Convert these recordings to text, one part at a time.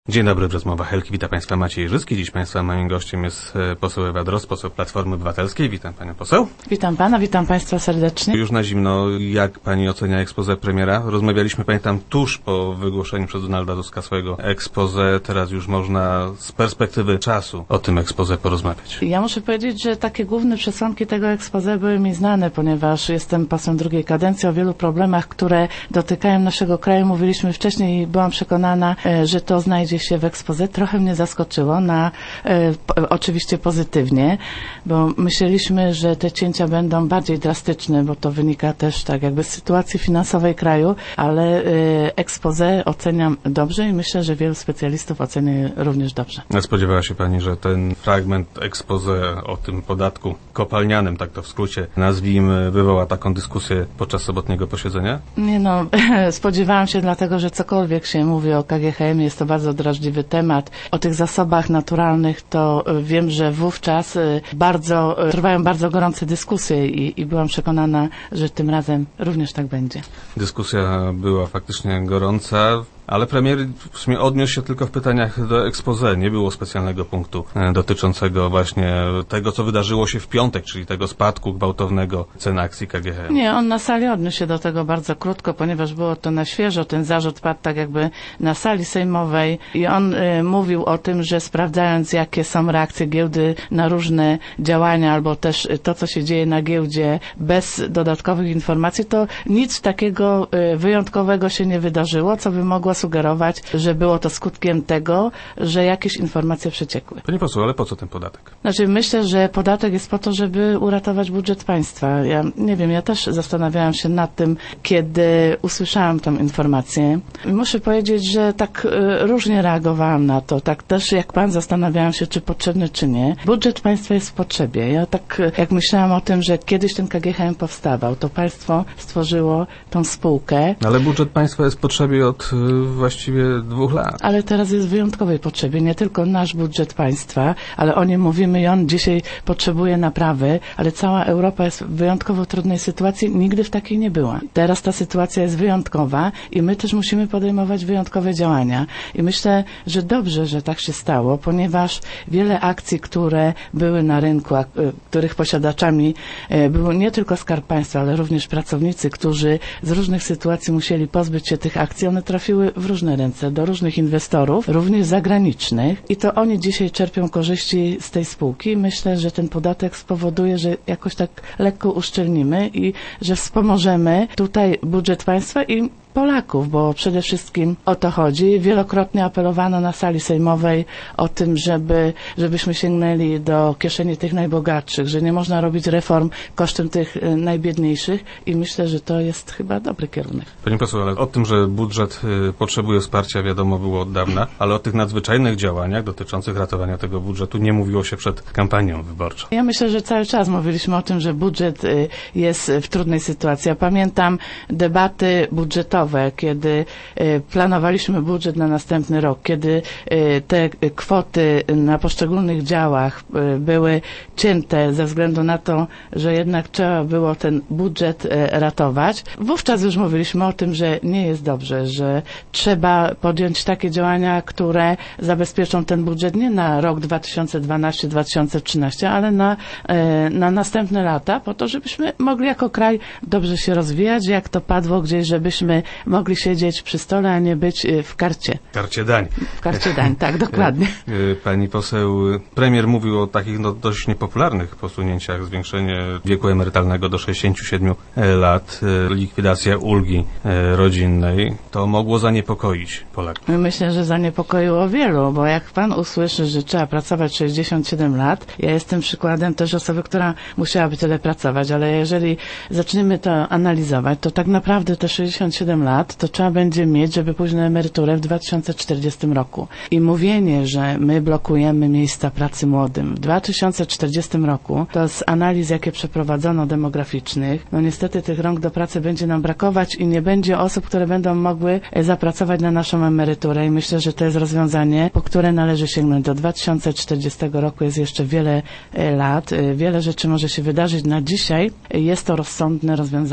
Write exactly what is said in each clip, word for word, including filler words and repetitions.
Dzień dobry, w rozmowach Helki. Witam Państwa Maciej Jerzycki. Dziś Państwa moim gościem jest poseł Ewa Drozd, poseł Platformy Obywatelskiej. Witam Panią poseł. Witam Pana, witam Państwa serdecznie. Już na zimno, jak Pani ocenia exposé premiera? Rozmawialiśmy, pamiętam, tuż po wygłoszeniu przez Donalda Tuska swojego exposé. Teraz już można z perspektywy czasu o tym exposé porozmawiać. Ja muszę powiedzieć, że takie główne przesłanki tego exposé były mi znane, ponieważ jestem posłem drugiej kadencji. O wielu problemach, które dotykają naszego kraju, mówiliśmy wcześniej i byłam przekonana, że to znajdzie się w exposé. Trochę mnie zaskoczyło, na e, po, oczywiście pozytywnie, bo myśleliśmy, że te cięcia będą bardziej drastyczne, bo to wynika też tak jakby z sytuacji finansowej kraju, ale e, exposé oceniam dobrze i myślę, że wielu specjalistów ocenia również dobrze. Spodziewała się Pani, że ten fragment exposé o tym podatku kopalnianym, tak to w skrócie nazwijmy, wywoła taką dyskusję podczas sobotniego posiedzenia? Nie no, spodziewałam się, dlatego że cokolwiek się mówi o K G H M, jest to bardzo drażliwy temat. O tych zasobach naturalnych to wiem, że wówczas bardzo trwają bardzo gorące dyskusje i, i byłam przekonana, że tym razem również tak będzie. Dyskusja była faktycznie gorąca, ale premier w sumie odniósł się tylko w pytaniach do exposé. Nie było specjalnego punktu dotyczącego właśnie tego, co wydarzyło się w piątek, czyli tego spadku gwałtownego cen akcji K G H M. Nie, on na sali odniósł się do tego bardzo krótko, ponieważ było to na świeżo. Ten zarzut padł tak jakby na sali sejmowej i on y, mówił o tym, że sprawdzając, jakie są reakcje giełdy na różne działania, albo też to, co się dzieje na giełdzie bez dodatkowych informacji, to nic takiego y, wyjątkowego się nie wydarzyło, co by mogło sugerować, że było to skutkiem tego, że jakieś informacje przeciekły. Pani poseł, ale po co ten podatek? Znaczy, myślę, że podatek jest po to, żeby uratować budżet państwa. Ja nie wiem, ja też zastanawiałam się nad tym, kiedy usłyszałam tą informację. I muszę powiedzieć, że tak y, różnie reagowałam na to. Tak też jak pan zastanawiałam się, czy potrzebny, czy nie. Budżet państwa jest w potrzebie. Ja tak jak myślałam o tym, że kiedyś ten K G H M powstawał, to państwo stworzyło tą spółkę. Ale budżet państwa jest w potrzebie od y, właściwie dwóch lat. Ale teraz jest w wyjątkowej potrzebie. Nie tylko nasz budżet państwa, ale o nim mówimy i on dzisiaj potrzebuje naprawy, ale cała Europa jest w wyjątkowo trudnej sytuacji. Nigdy w takiej nie była. Teraz ta sytuacja jest wyjątkowa i my też musimy podejmować wyjątkowe działania. I myślę, że dobrze, że tak się stało, ponieważ wiele akcji, które były na rynku, a których posiadaczami był nie tylko Skarb Państwa, ale również pracownicy, którzy z różnych sytuacji musieli pozbyć się tych akcji, one trafiły w różne ręce, do różnych inwestorów, również zagranicznych i to oni dzisiaj czerpią korzyści z tej spółki. Myślę, że ten podatek spowoduje, że jakoś tak lekko uszczelnimy i że wspomożemy tutaj budżet państwa i Polaków, bo przede wszystkim o to chodzi. Wielokrotnie apelowano na sali sejmowej o tym, żeby, żebyśmy sięgnęli do kieszeni tych najbogatszych, że nie można robić reform kosztem tych y, najbiedniejszych i myślę, że to jest chyba dobry kierunek. Pani poseł, ale o tym, że budżet y, potrzebuje wsparcia, wiadomo było od dawna, ale o tych nadzwyczajnych działaniach dotyczących ratowania tego budżetu nie mówiło się przed kampanią wyborczą. Ja myślę, że cały czas mówiliśmy o tym, że budżet y, jest w trudnej sytuacji. Ja pamiętam debaty budżetowe, kiedy y, planowaliśmy budżet na następny rok, kiedy y, te kwoty na poszczególnych działach y, były cięte ze względu na to, że jednak trzeba było ten budżet y, ratować. Wówczas już mówiliśmy o tym, że nie jest dobrze, że trzeba podjąć takie działania, które zabezpieczą ten budżet nie na rok dwa tysiące dwunasty do dwa tysiące trzynastego, ale na, y, na następne lata, po to, żebyśmy mogli jako kraj dobrze się rozwijać, jak to padło gdzieś, żebyśmy mogli siedzieć przy stole, a nie być w karcie. Karcie dań. W karcie dań, tak, dokładnie. Pani poseł, premier mówił o takich no, dość niepopularnych posunięciach, zwiększenie wieku emerytalnego do sześćdziesięciu siedmiu lat, likwidacja ulgi rodzinnej. To mogło zaniepokoić Polaków. Myślę, że zaniepokoiło wielu, bo jak pan usłyszy, że trzeba pracować sześćdziesiąt siedem lat, ja jestem przykładem też osoby, która musiałaby tyle pracować, ale jeżeli zaczniemy to analizować, to tak naprawdę te sześćdziesiąt siedem lat to trzeba będzie mieć, żeby pójść na emeryturę w dwa tysiące czterdziestym roku. I mówienie, że my blokujemy miejsca pracy młodym w dwa tysiące czterdziestym roku, to z analiz, jakie przeprowadzono demograficznych, no niestety tych rąk do pracy będzie nam brakować i nie będzie osób, które będą mogły zapracować na naszą emeryturę i myślę, że to jest rozwiązanie, po które należy sięgnąć. Do dwa tysiące czterdziestego roku jest jeszcze wiele lat, wiele rzeczy może się wydarzyć. Na dzisiaj jest to rozsądne rozwiązanie.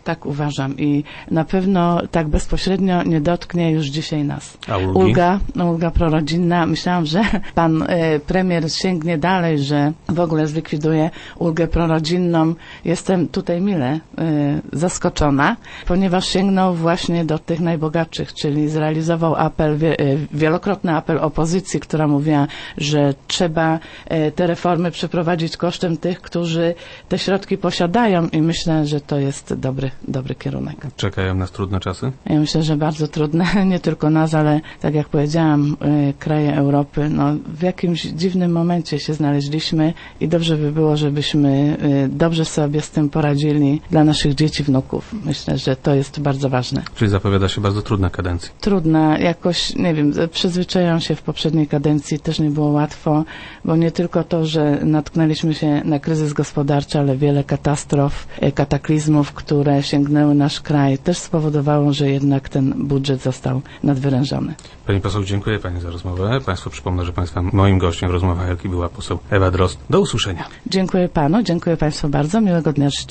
Tak uważam i na pewno tak bezpośrednio nie dotknie już dzisiaj nas. A ulgi? Ulga, no, ulga prorodzinna. Myślałam, że pan e, premier sięgnie dalej, że w ogóle zlikwiduje ulgę prorodzinną. Jestem tutaj mile e, zaskoczona, ponieważ sięgnął właśnie do tych najbogatszych, czyli zrealizował apel, wie, e, wielokrotny apel opozycji, która mówiła, że trzeba e, te reformy przeprowadzić kosztem tych, którzy te środki posiadają i myślę, że to jest dobry, dobry kierunek. Czekają nas trudne czasy? Ja myślę, że bardzo trudne, nie tylko nas, ale tak jak powiedziałam, y, kraje Europy, no w jakimś dziwnym momencie się znaleźliśmy i dobrze by było, żebyśmy y, dobrze sobie z tym poradzili dla naszych dzieci, wnuków. Myślę, że to jest bardzo ważne. Czyli zapowiada się bardzo trudna kadencja. Trudna, jakoś, nie wiem, przyzwyczaiłam się w poprzedniej kadencji, też nie było łatwo, bo nie tylko to, że natknęliśmy się na kryzys gospodarczy, ale wiele katastrof, y, kataklizmów, które sięgnęły nasz kraj, też spowodowało, że jednak ten budżet został nadwyrężony. Pani poseł, dziękuję Pani za rozmowę. Państwu przypomnę, że Państwa moim gościem w rozmowach Elki była poseł Ewa Drozd. Do usłyszenia. Dziękuję Panu, dziękuję Państwu bardzo, miłego dnia życzę.